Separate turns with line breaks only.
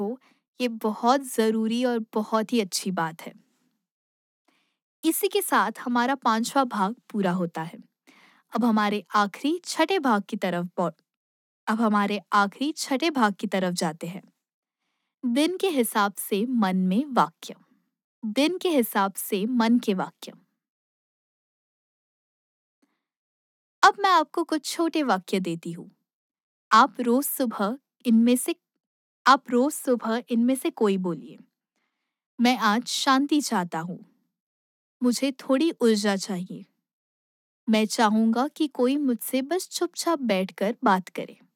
ये बहुत ज़रूरी और बहुत ही अच्छी बात है। इसी के साथ हमारा 5वां भाग पूरा होता है। अब हमारे आखिरी छठे भाग की तरफ पौ अब हमारे आखिरी छठे भाग की तरफ जाते हैं। दिन के हिसाब से मन में वाक्य। दिन के हिसाब से मन के वाक्य। अब मैं आपको कुछ छोटे वाक्य देती हूँ। आप रोज सुबह इनमें से आप रोज सुबह इनमें से कोई बोलिए। मैं आज शांति चाहता हूँ। मुझे थोड़ी ऊर्जा चाहिए। मैं चाहूँगा कि कोई मुझसे बस चुपचाप बैठकर बात करे।